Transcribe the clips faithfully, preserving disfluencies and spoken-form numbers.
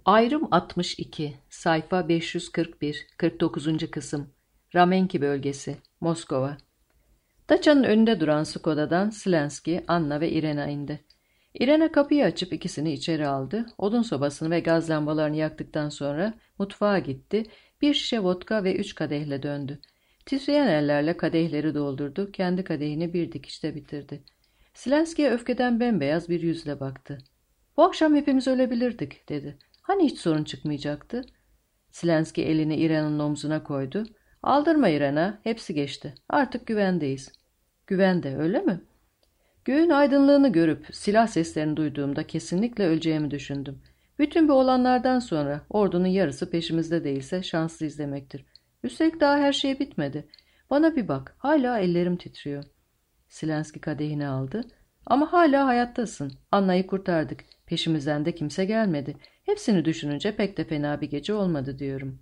Ayrım altmış iki, sayfa beş yüz kırk bir, kırk dokuzuncu kısım. Ramenki bölgesi, Moskova. Daça'nın önünde duran Skoda'dan Slenski, Anna ve Irena indi. Irena kapıyı açıp ikisini içeri aldı. Odun sobasını ve gaz lambalarını yaktıktan sonra mutfağa gitti. Bir şişe vodka ve üç kadehle döndü. Titreyen ellerle kadehleri doldurdu. Kendi kadehini bir dikişte bitirdi. Slenski'ye öfkeden bembeyaz bir yüzle baktı. "Bu akşam hepimiz ölebilirdik," dedi. "Hani hiç sorun çıkmayacaktı?" Slenski elini İrena'nın omzuna koydu. "Aldırma İrena, hepsi geçti. Artık güvendeyiz." "Güvende, öyle mi?" "Göğün aydınlığını görüp silah seslerini duyduğumda kesinlikle öleceğimi düşündüm. Bütün bu olanlardan sonra ordunun yarısı peşimizde değilse şanslıyız demektir. Üstelik daha her şey bitmedi. Bana bir bak, hala ellerim titriyor." Slenski kadehini aldı. "Ama hala hayattasın. Anna'yı kurtardık. Peşimizden de kimse gelmedi. Hepsini düşününce pek de fena bir gece olmadı diyorum."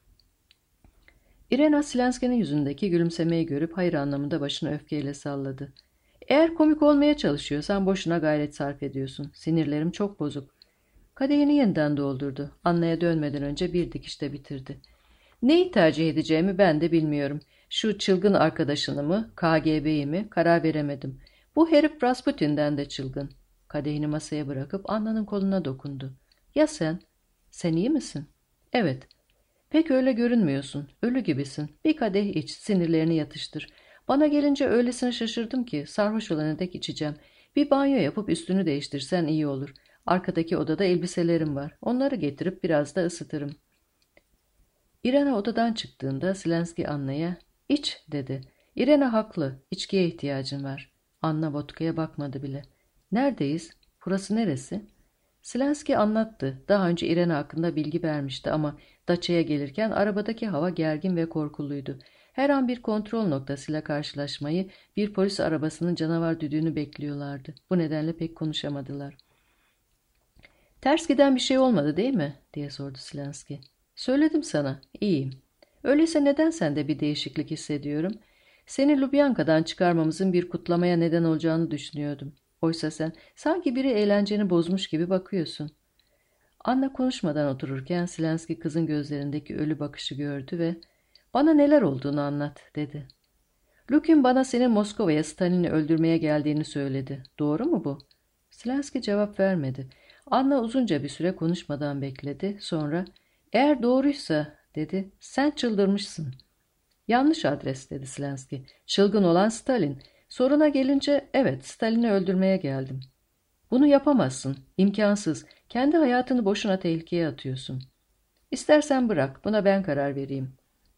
Irena Slenski'nin yüzündeki gülümsemeyi görüp hayır anlamında başını öfkeyle salladı. "Eğer komik olmaya çalışıyorsan boşuna gayret sarf ediyorsun. Sinirlerim çok bozuk." Kadehini yeniden doldurdu. Anna'ya dönmeden önce bir dikişte bitirdi. "Neyi tercih edeceğimi ben de bilmiyorum. Şu çılgın arkadaşını mı, K G B'yi mi karar veremedim. Bu herif Rasputin'den de çılgın." Kadehini masaya bırakıp Anna'nın koluna dokundu. "Ya sen? Sen iyi misin?" "Evet." "Pek öyle görünmüyorsun. Ölü gibisin. Bir kadeh iç, sinirlerini yatıştır. Bana gelince öylesine şaşırdım ki sarhoş olana dek içeceğim. Bir banyo yapıp üstünü değiştirsen iyi olur. Arkadaki odada elbiselerim var. Onları getirip biraz da ısıtırım." Irena odadan çıktığında Slenski Anna'ya "İç," dedi. "Irena haklı. İçkiye ihtiyacın var." Anna vodkaya bakmadı bile. "Neredeyiz? Burası neresi?" Slenski anlattı. Daha önce Irena hakkında bilgi vermişti ama Daça'ya gelirken arabadaki hava gergin ve korkuluydu. Her an bir kontrol noktasıyla karşılaşmayı, bir polis arabasının canavar düdüğünü bekliyorlardı. Bu nedenle pek konuşamadılar. "Ters giden bir şey olmadı değil mi?" diye sordu Slenski. "Söyledim sana, iyiyim." "Öyleyse neden sende bir değişiklik hissediyorum? Seni Lubyanka'dan çıkarmamızın bir kutlamaya neden olacağını düşünüyordum. Oysa sen sanki biri eğlenceni bozmuş gibi bakıyorsun." Anna konuşmadan otururken Slenski kızın gözlerindeki ölü bakışı gördü ve "Bana neler olduğunu anlat," dedi. "Lukin bana senin Moskova'ya Stalin'i öldürmeye geldiğini söyledi. Doğru mu bu?" Slenski cevap vermedi. Anna uzunca bir süre konuşmadan bekledi. Sonra "Eğer doğruysa," dedi, "sen çıldırmışsın." "Yanlış adres," dedi Slenski. "Çılgın olan Stalin. Soruna gelince evet, Stalin'i öldürmeye geldim." "Bunu yapamazsın. İmkansız. Kendi hayatını boşuna tehlikeye atıyorsun." "İstersen bırak. Buna ben karar vereyim."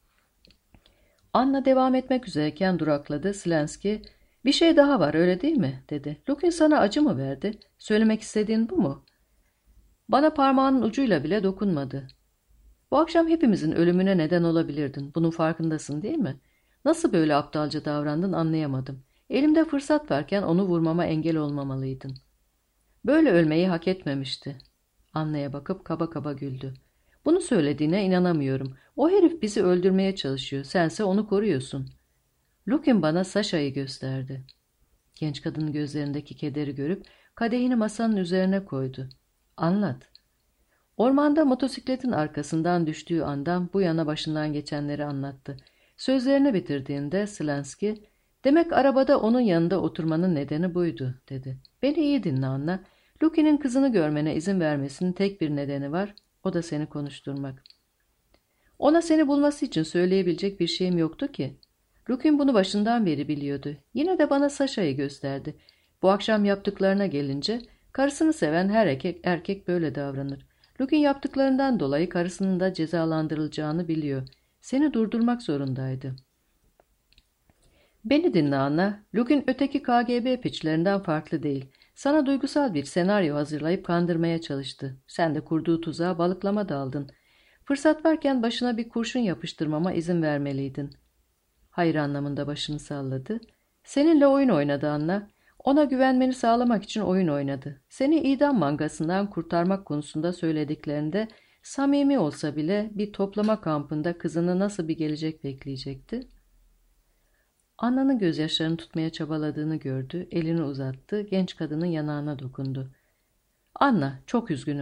Anna devam etmek üzereyken durakladı. Slenski, "Bir şey daha var, öyle değil mi?" dedi. "Lukin sana acı mı verdi? Söylemek istediğin bu mu?" "Bana parmağının ucuyla bile dokunmadı." "Bu akşam hepimizin ölümüne neden olabilirdin. Bunun farkındasın değil mi? Nasıl böyle aptalca davrandın anlayamadım. Elimde fırsat varken onu vurmama engel olmamalıydın." "Böyle ölmeyi hak etmemişti." Anna'ya bakıp kaba kaba güldü. "Bunu söylediğine inanamıyorum. O herif bizi öldürmeye çalışıyor. Sense onu koruyorsun." Lukin bana Sasha'yı gösterdi. Genç kadının gözlerindeki kederi görüp kadehini masanın üzerine koydu. "Anlat." Ormanda motosikletin arkasından düştüğü andan bu yana başından geçenleri anlattı. Sözlerini bitirdiğinde Slenski, "Demek arabada onun yanında oturmanın nedeni buydu," dedi. "Beni iyi dinle Anna. Lukin'in kızını görmene izin vermesinin tek bir nedeni var. O da seni konuşturmak. Ona seni bulması için söyleyebilecek bir şeyim yoktu ki. Lukin bunu başından beri biliyordu. Yine de bana Sasha'yı gösterdi. Bu akşam yaptıklarına gelince karısını seven her erkek, erkek böyle davranır. Lukin yaptıklarından dolayı karısının da cezalandırılacağını biliyor. Seni durdurmak zorundaydı." "Beni dinle Anna. Lukin öteki K G B piçlerinden farklı değil. Sana duygusal bir senaryo hazırlayıp kandırmaya çalıştı. Sen de kurduğu tuzağa balıklama daldın. Fırsat varken başına bir kurşun yapıştırmama izin vermeliydin." Hayır anlamında başını salladı. "Seninle oyun oynadı Anna. Ona güvenmeni sağlamak için oyun oynadı. Seni idam mangasından kurtarmak konusunda söylediklerinde samimi olsa bile bir toplama kampında kızını nasıl bir gelecek bekleyecekti?" Anna'nın gözyaşlarını tutmaya çabaladığını gördü, elini uzattı, genç kadının yanağına dokundu. "Anna, çok üzgünüm.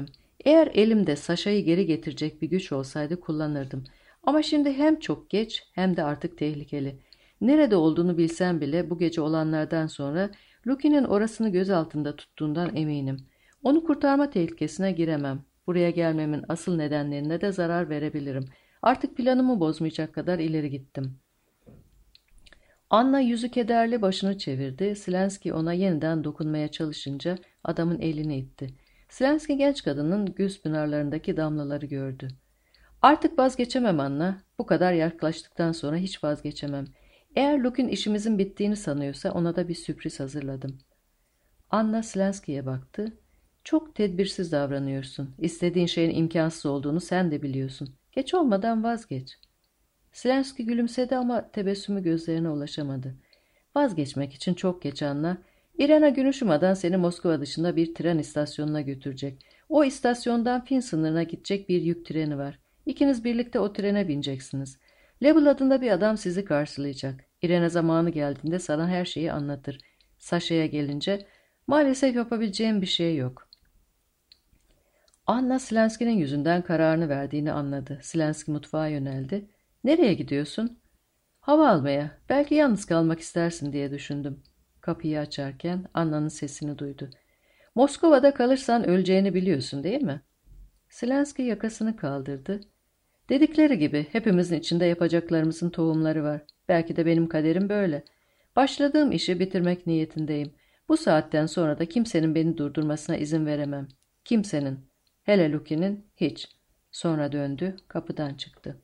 Eğer elimde Saşa'yı geri getirecek bir güç olsaydı kullanırdım. Ama şimdi hem çok geç hem de artık tehlikeli. Nerede olduğunu bilsem bile bu gece olanlardan sonra Lucky'nin orasını göz altında tuttuğundan eminim. Onu kurtarma tehlikesine giremem. Buraya gelmemin asıl nedenlerine de zarar verebilirim. Artık planımı bozmayacak kadar ileri gittim. Anna yüzü kederli başını çevirdi. Slenski ona yeniden dokunmaya çalışınca adamın elini itti. Slenski genç kadının göz pınarlarındaki damlaları gördü. Artık vazgeçemem Anna. Bu kadar yaklaştıktan sonra hiç vazgeçemem. Eğer Luke'un işimizin bittiğini sanıyorsa ona da bir sürpriz hazırladım. Anna Slenski'ye baktı. Çok tedbirsiz davranıyorsun. İstediğin şeyin imkansız olduğunu sen de biliyorsun. Geç olmadan vazgeç. Slenski gülümsedi ama tebessümü gözlerine ulaşamadı. Vazgeçmek için çok geç Anna. İrena gün ışımadan seni Moskova dışında bir tren istasyonuna götürecek. O istasyondan Fin sınırına gidecek bir yük treni var. İkiniz birlikte o trene bineceksiniz. Lebel adında bir adam sizi karşılayacak. İrena zamanı geldiğinde sana her şeyi anlatır. Saşa'ya gelince maalesef yapabileceğim bir şey yok. Anna Slenski'nin yüzünden kararını verdiğini anladı. Slenski mutfağa yöneldi. Nereye gidiyorsun? Hava almaya. Belki yalnız kalmak istersin diye düşündüm. Kapıyı açarken Anna'nın sesini duydu. Moskova'da kalırsan öleceğini biliyorsun değil mi? Slenski yakasını kaldırdı. Dedikleri gibi hepimizin içinde yapacaklarımızın tohumları var. Belki de benim kaderim böyle. Başladığım işi bitirmek niyetindeyim. Bu saatten sonra da kimsenin beni durdurmasına izin veremem. Kimsenin. Hele Lucky'nin hiç. Sonra döndü, kapıdan çıktı.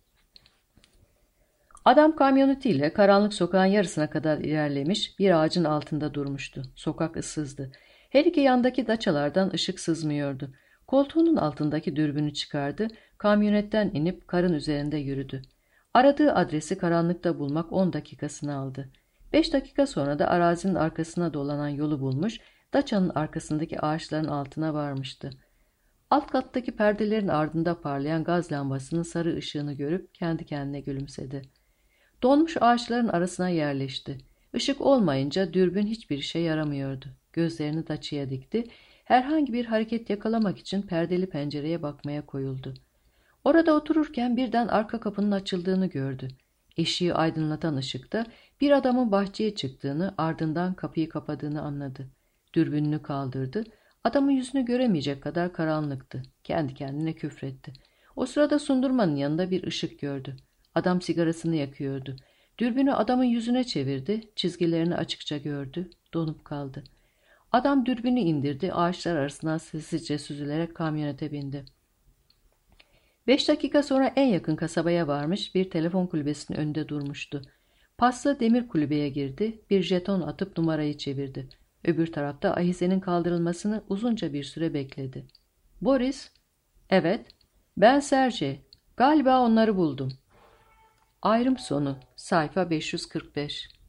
Adam kamyonetiyle karanlık sokağın yarısına kadar ilerlemiş, bir ağacın altında durmuştu. Sokak ıssızdı. Her iki yandaki daçalardan ışık sızmıyordu. Koltuğunun altındaki dürbünü çıkardı, kamyonetten inip karın üzerinde yürüdü. Aradığı adresi karanlıkta bulmak on dakikasını aldı. Beş dakika sonra da arazinin arkasına dolanan yolu bulmuş, daçanın arkasındaki ağaçların altına varmıştı. Alt kattaki perdelerin ardında parlayan gaz lambasının sarı ışığını görüp kendi kendine gülümsedi. Donmuş ağaçların arasına yerleşti. Işık olmayınca dürbün hiçbir işe yaramıyordu. Gözlerini daçıya dikti. Herhangi bir hareket yakalamak için perdeli pencereye bakmaya koyuldu. Orada otururken birden arka kapının açıldığını gördü. Eşiği aydınlatan ışıkta bir adamın bahçeye çıktığını, ardından kapıyı kapadığını anladı. Dürbününü kaldırdı. Adamın yüzünü göremeyecek kadar karanlıktı. Kendi kendine küfretti. O sırada Sundurman'ın yanında bir ışık gördü. Adam sigarasını yakıyordu. Dürbünü adamın yüzüne çevirdi. Çizgilerini açıkça gördü. Donup kaldı. Adam dürbünü indirdi. Ağaçlar arasından sessizce süzülerek kamyonete bindi. Beş dakika sonra en yakın kasabaya varmış, bir telefon kulübesinin önünde durmuştu. Paslı demir kulübeye girdi. Bir jeton atıp numarayı çevirdi. Öbür tarafta ahizenin kaldırılmasını uzunca bir süre bekledi. Boris? Evet. Ben Sergey. Galiba onları buldum. Ayrım sonu. Sayfa beş yüz kırk beş.